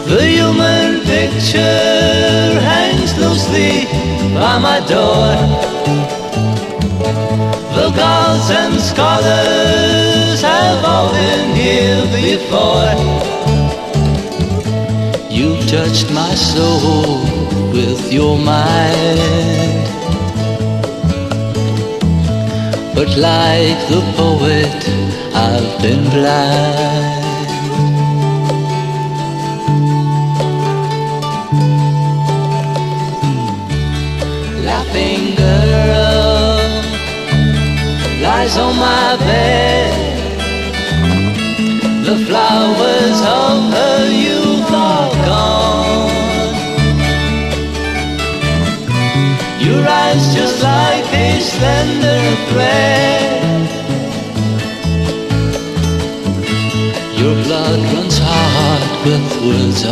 The human picture hangs loosely by my door. The gods and scholars have all been here before. You touched my soul with your mind, but like the poet, I've been blind. Laughing girl lies on my bed. The flowers of her youth are gone. Your eyes just like a slender thread. Your blood runs hard with words